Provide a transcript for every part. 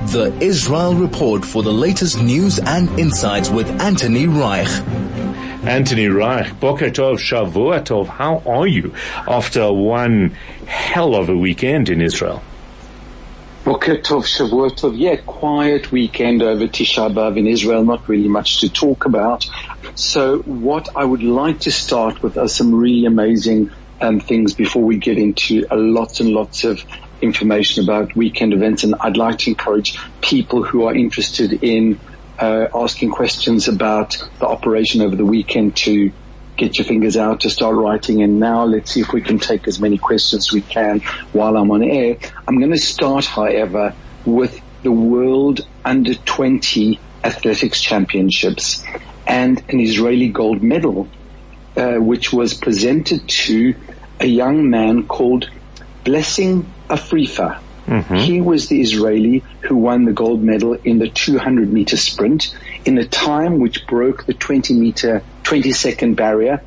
The Israel Report for the latest news and insights with Anthony Reich. Anthony Reich, Boker Tov, Shavua Tov, how are you after one hell of a weekend in Israel? Boker Tov, Shavua Tov, yeah, quiet weekend over Tisha B'Av in Israel, not really much to talk about. So what I would like to start with are some really amazing things before we get into lots and lots of information about weekend events, and I'd like to encourage people who are interested in asking questions about the operation over the weekend to get your fingers out, to start writing. And now let's see if we can take as many questions as we can while I'm on air. I'm going to start, however, with the World Under-20 Athletics Championships and an Israeli gold medal, which was presented to a young man called Blessing Afrifa. Mm-hmm. He was the Israeli who won the gold medal in the 200-meter sprint in a time which broke the 20-second barrier,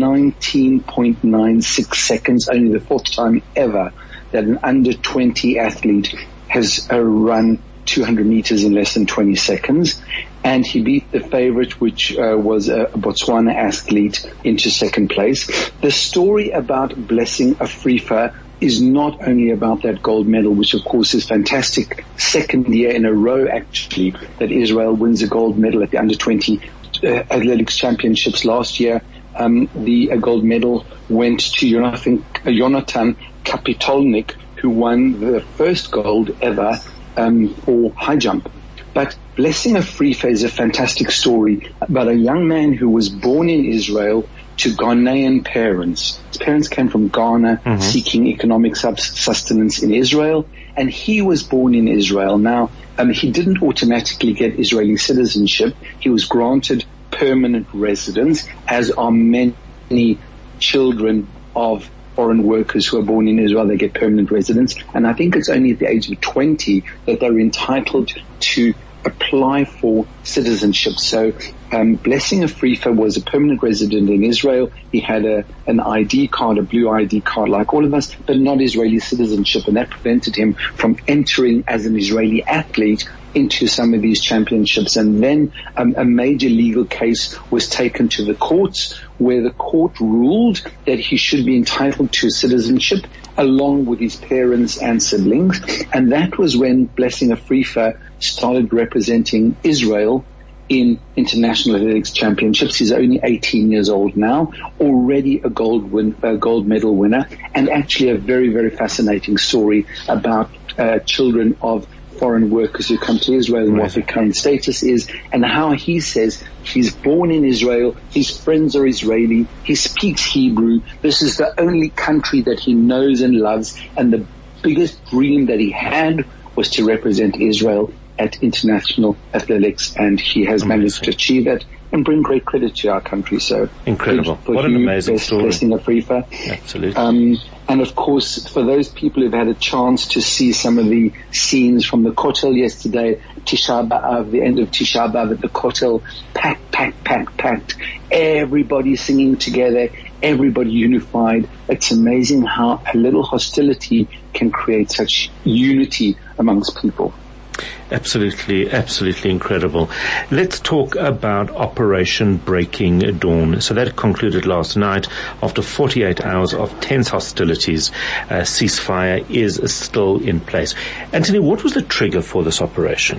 19.96 seconds, only the fourth time ever that an under-20 athlete has run 200 meters in less than 20 seconds. And he beat the favorite, which was a Botswana athlete, into second place. The story about Blessing Afrifa is not only about that gold medal, which of course is fantastic. Second year in a row, actually, that Israel wins a gold medal at the Under-20 Athletics Championships. Last year, the gold medal went to Jonathan Kapitolnik, who won the first gold ever for high jump. But Blessing Afrifa is a fantastic story about a young man who was born in Israel to Ghanaian parents. His parents came from Ghana, seeking economic sustenance in Israel, and he was born in Israel. Now, he didn't automatically get Israeli citizenship. He was granted permanent residence, as are many children of foreign workers who are born in Israel. They get permanent residence, and I think it's only at the age of 20 that they're entitled to apply for citizenship. So Blessing Afrifa was a permanent resident in Israel. He had an ID card, a blue ID card like all of us, but not Israeli citizenship, and that prevented him from entering as an Israeli athlete into some of these championships. And then a major legal case was taken to the courts, where the court ruled that he should be entitled to citizenship along with his parents and siblings. And that was when Blessing Afrifa started representing Israel in international athletics championships. He's only 18 years old now, already a gold medal winner, and actually a very, very fascinating story about children of foreign workers who come to Israel and what their current status is, and how he says he's born in Israel, his friends are Israeli, he speaks Hebrew, this is the only country that he knows and loves, and the biggest dream that he had was to represent Israel at international athletics, and he has managed to achieve that and bring great credit to our country. So incredible. What an amazing story. Blessing Afrifa. Absolutely. And of course, for those people who've had a chance to see some of the scenes from the Kotel yesterday, Tisha B'Av, the end of Tisha B'Av at the Kotel, packed. Everybody singing together, everybody unified. It's amazing how a little hostility can create such unity amongst people. Absolutely incredible. Let's talk about Operation Breaking Dawn. So that concluded last night after 48 hours of tense hostilities. Ceasefire is still in place. Anthony, what was the trigger for this operation?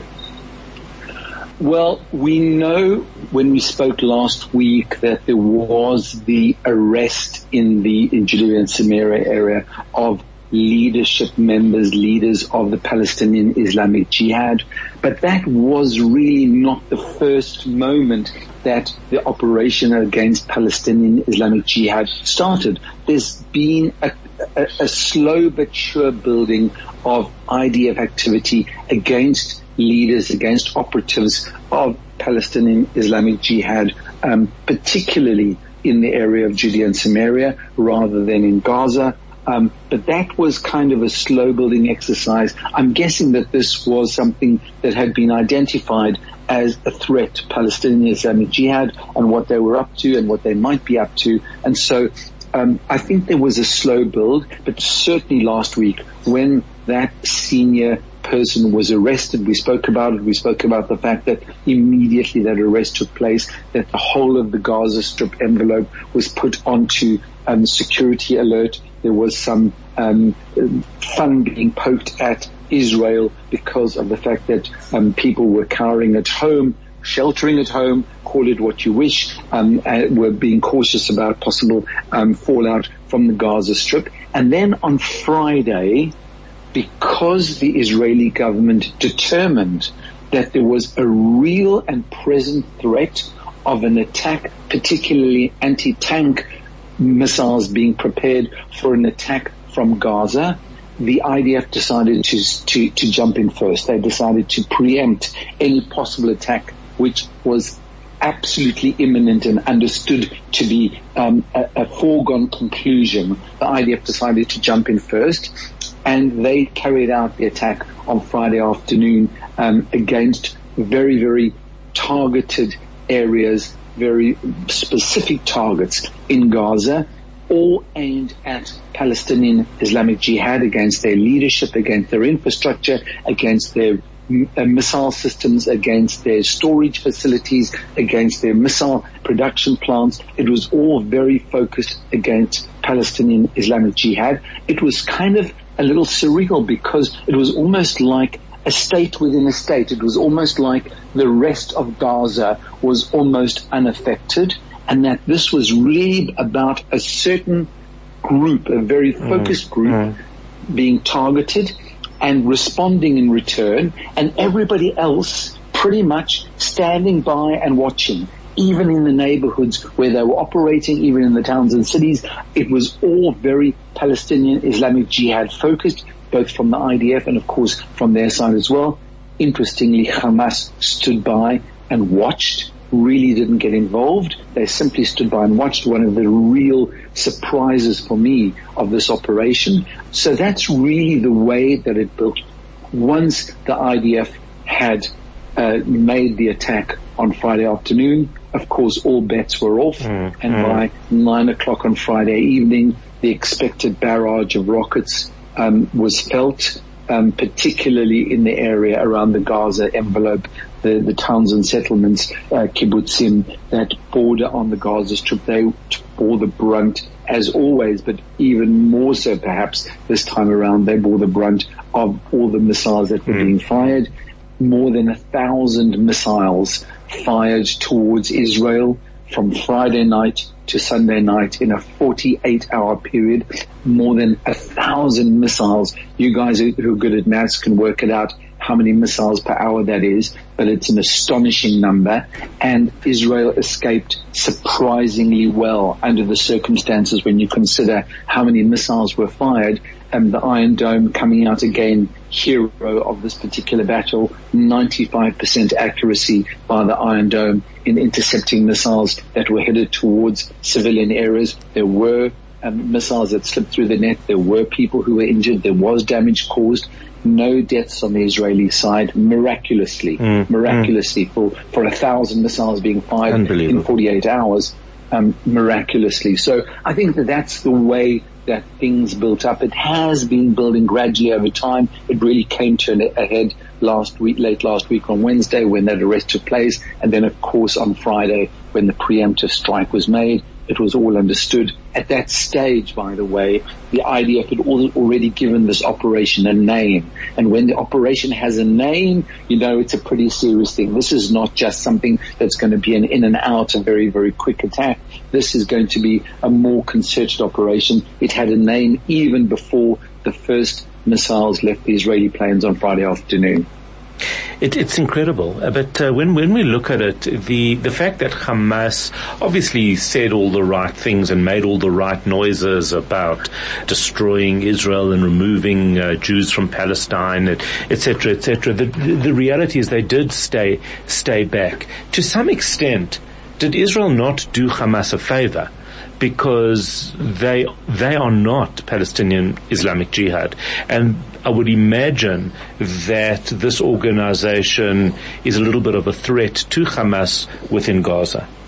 Well, we know when we spoke last week that there was the arrest in Judea and Samaria area of leaders of the Palestinian Islamic Jihad. But that was really not the first moment that the operation against Palestinian Islamic Jihad started. There's been a slow but sure building of IDF activity against leaders, against operatives of Palestinian Islamic Jihad, particularly in the area of Judea and Samaria rather than in Gaza. But that was kind of a slow building exercise. I'm guessing that this was something that had been identified as a threat to Palestinian Islamic Jihad and what they were up to and what they might be up to. And so I think there was a slow build, but certainly last week when that senior person was arrested. We spoke about it. We spoke about the fact that immediately that arrest took place, that the whole of the Gaza Strip envelope was put onto security alert. There was some fun being poked at Israel because of the fact that people were cowering at home, sheltering at home, call it what you wish, were being cautious about possible fallout from the Gaza Strip. And then on Friday, because the Israeli government determined that there was a real and present threat of an attack, particularly anti-tank missiles being prepared for an attack from Gaza, the IDF decided to jump in first. They decided to preempt any possible attack which was absolutely imminent and understood to be a foregone conclusion. The IDF decided to jump in first, and they carried out the attack on Friday afternoon against very, very targeted areas, very specific targets in Gaza, all aimed at Palestinian Islamic Jihad, against their leadership, against their infrastructure, against their missile systems, against their storage facilities, against their missile production plants. It was all very focused against Palestinian Islamic Jihad. It was kind of a little surreal because it was almost like a state within a state. It was almost like the rest of Gaza was almost unaffected, and that this was really about a certain group, a very focused group being targeted and responding in return, and everybody else pretty much standing by and watching. Even in the neighborhoods where they were operating, even in the towns and cities, it was all very Palestinian Islamic Jihad focused, both from the IDF and of course from their side as well. Interestingly, Hamas stood by and watched, really didn't get involved. They simply stood by and watched. One of the real surprises for me of this operation. So that's really the way that it built. Once the IDF had made the attack on Friday afternoon, of course all bets were off, and by 9 o'clock on Friday evening, the expected barrage of rockets was felt, particularly in the area around the Gaza envelope, the towns and settlements, kibbutzim, that border on the Gaza Strip. They bore the brunt, as always, but even more so perhaps this time around. They bore the brunt of all the missiles that were being fired. More than 1,000 missiles fired towards Israel from Friday night to Sunday night in a 48-hour period. More than 1,000 missiles. You guys who are good at maths can work it out how many missiles per hour that is, but it's an astonishing number. And Israel escaped surprisingly well under the circumstances when you consider how many missiles were fired. And the Iron Dome coming out again, hero of this particular battle, 95% accuracy by the Iron Dome in intercepting missiles that were headed towards civilian areas. There were missiles that slipped through the net. There were people who were injured. There was damage caused. No deaths on the Israeli side, miraculously for 1,000 missiles being fired in 48 hours, miraculously. So I think that's the way that things built up. It has been building gradually over time. It really came to a head late last week on Wednesday when that arrest took place, and then of course on Friday when the preemptive strike was made. It was all understood. At that stage, by the way, the IDF had already given this operation a name. And when the operation has a name, you know it's a pretty serious thing. This is not just something that's going to be an in and out, a very, very quick attack. This is going to be a more concerted operation. It had a name even before the first missiles left the Israeli planes on Friday afternoon. It's incredible, but when we look at it, the fact that Hamas obviously said all the right things and made all the right noises about destroying Israel and removing Jews from Palestine, etc., etc. The reality is they did stay back. To some extent, did Israel not do Hamas a favor? Because they are not Palestinian Islamic Jihad. And I would imagine that this organization is a little bit of a threat to Hamas within Gaza.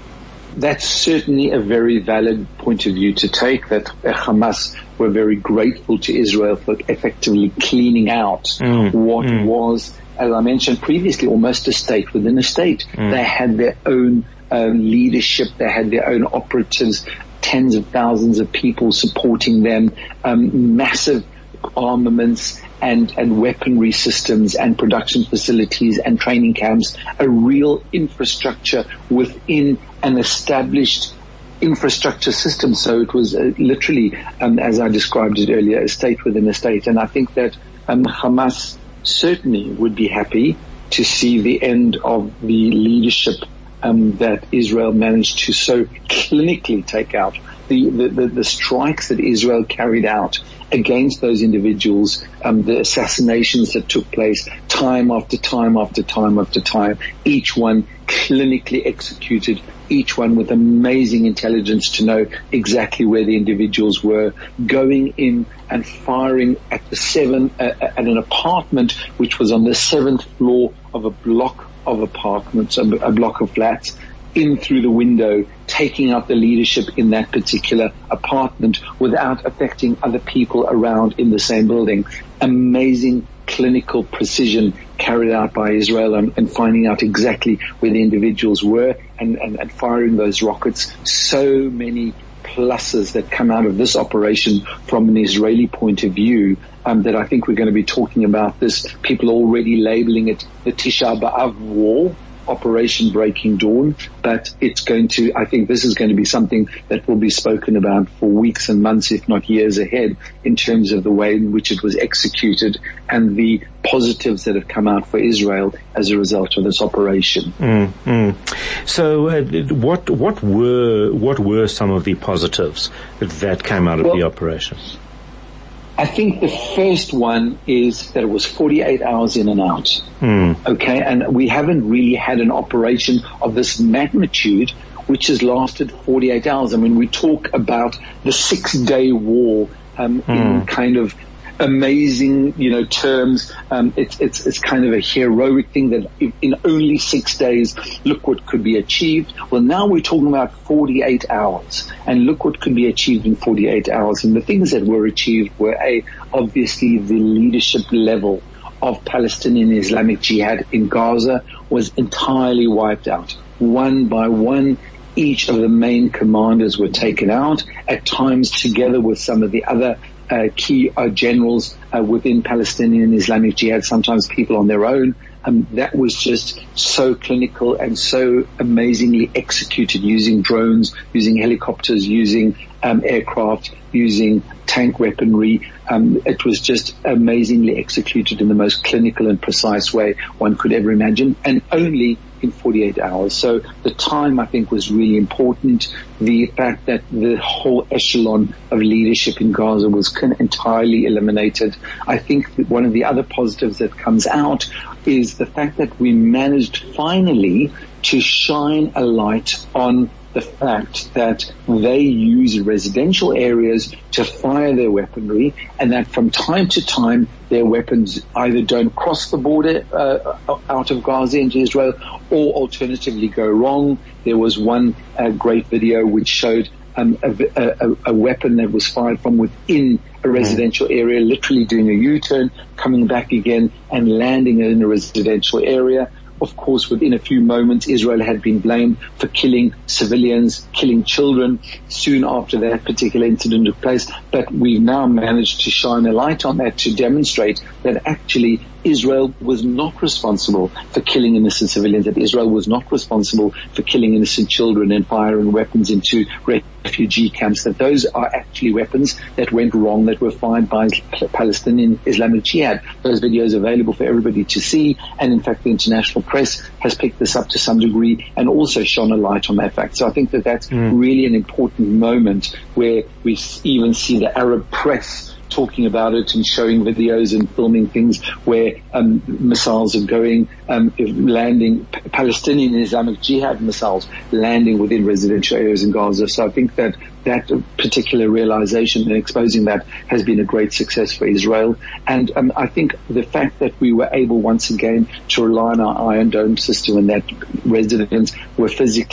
That's certainly a very valid point of view to take, that Hamas were very grateful to Israel for effectively cleaning out what was, as I mentioned previously, almost a state within a state. They had their own leadership, they had their own operatives, tens of thousands of people supporting them, massive armaments and weaponry systems and production facilities and training camps, a real infrastructure within an established infrastructure system. So it was literally, as I described it earlier, a state within a state. And I think that Hamas certainly would be happy to see the end of the leadership that Israel managed to so clinically take out. The strikes that Israel carried out against those individuals, the assassinations that took place time after time after time after time, each one clinically executed, each one with amazing intelligence to know exactly where the individuals were, going in and firing at at an apartment which was on the 7th floor of a block of apartments, a block of flats, in through the window, taking out the leadership in that particular apartment without affecting other people around in the same building. Amazing clinical precision carried out by Israel and finding out exactly where the individuals were and firing those rockets. So many pluses that come out of this operation from an Israeli point of view, that I think we're going to be talking about this. People already labeling it the Tisha B'Av War, Operation Breaking Dawn, but I think this is going to be something that will be spoken about for weeks and months, if not years ahead, in terms of the way in which it was executed and the positives that have come out for Israel as a result of this operation. So, what were some of the positives that came out of the operation? I think the first one is that it was 48 hours in and out. Okay, and we haven't really had an operation of this magnitude which has lasted 48 hours. And when we talk about the 6-day war, in kind of amazing, terms, it's kind of a heroic thing that in only 6 days, look what could be achieved. Well, now we're talking about 48 hours, and look what could be achieved in 48 hours. And the things that were achieved were obviously the leadership level of Palestinian Islamic Jihad in Gaza was entirely wiped out. One by one, each of the main commanders were taken out, at times together with some of the other key generals within Palestinian Islamic Jihad, sometimes people on their own. That was just so clinical and so amazingly executed, using drones, using helicopters, using aircraft, using tank weaponry. It was just amazingly executed in the most clinical and precise way one could ever imagine, and only in 48 hours. So the time, I think, was really important. The fact that the whole echelon of leadership in Gaza was entirely eliminated. I think that one of the other positives that comes out is the fact that we managed finally to shine a light on the fact that they use residential areas to fire their weaponry, and that from time to time their weapons either don't cross the border out of Gaza into Israel, or alternatively go wrong. There was one great video which showed a weapon that was fired from within a residential area, literally doing a U-turn, coming back again and landing in a residential area. Of course, within a few moments, Israel had been blamed for killing civilians, killing children soon after that particular incident took place. But we've now managed to shine a light on that to demonstrate that actually Israel was not responsible for killing innocent civilians, that Israel was not responsible for killing innocent children and firing weapons into refugee camps, that those are actually weapons that went wrong, that were fired by Palestinian Islamic Jihad. Those videos are available for everybody to see, and in fact the international press has picked this up to some degree and also shone a light on that fact. So I think that that's really an important moment where we even see the Arab press talking about it and showing videos and filming things where missiles are going, landing, Palestinian Islamic Jihad missiles landing within residential areas in Gaza. So I think that that particular realization and exposing that has been a great success for Israel. And I think the fact that we were able once again to rely on our Iron Dome system, and that residents were physically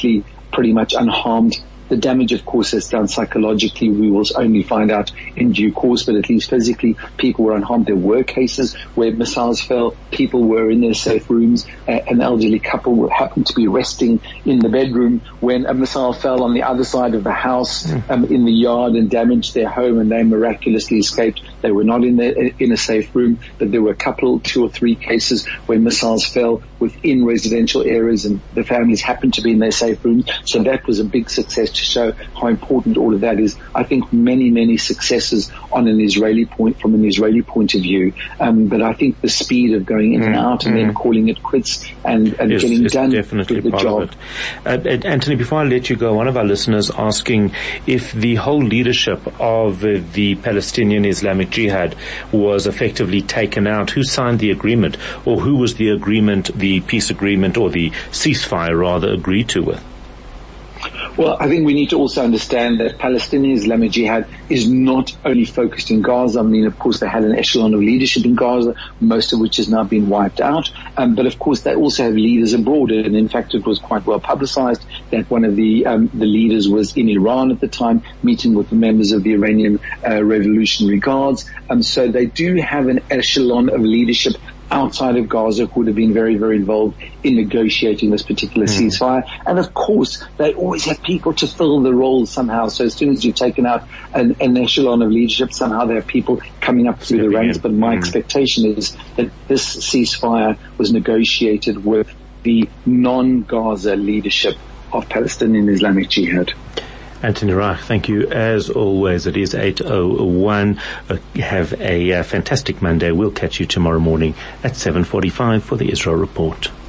pretty much unharmed. The damage, of course, is done psychologically. We will only find out in due course, but at least physically, people were unharmed. There were cases where missiles fell. People were in their safe rooms. An elderly couple happened to be resting in the bedroom when a missile fell on the other side of the house, in the yard, and damaged their home, and they miraculously escaped. They were not in a safe room, but there were a couple, 2 or 3 cases where missiles fell within residential areas, and the families happened to be in their safe rooms. So that was a big success to show how important all of that is. I think many successes from an Israeli point of view. But I think the speed of going in and out and then calling it quits and getting done definitely with the job. Anthony, before I let you go, one of our listeners asking if the whole leadership of the Palestinian Islamic Jihad was effectively taken out. Who signed the agreement, or who was the agreement, the peace agreement, or the ceasefire rather, agreed to with? Well, I think we need to also understand that Palestinian Islamic Jihad is not only focused in Gaza. I mean, of course, they had an echelon of leadership in Gaza, most of which has now been wiped out. But of course, they also have leaders abroad. And in fact, it was quite well publicized that one of the leaders was in Iran at the time, meeting with the members of the Iranian Revolutionary Guards. So they do have an echelon of leadership outside of Gaza who would have been very, very involved in negotiating this particular ceasefire. And of course, they always have people to fill the roles somehow. So as soon as you've taken out an echelon of leadership, somehow there are people coming up through the ranks. But my expectation is that this ceasefire was negotiated with the non-Gaza leadership of Palestinian Islamic Jihad. Anthony Reich, thank you as always. It is 8:01. Have a fantastic Monday. We'll catch you tomorrow morning at 7:45 for the Israel Report.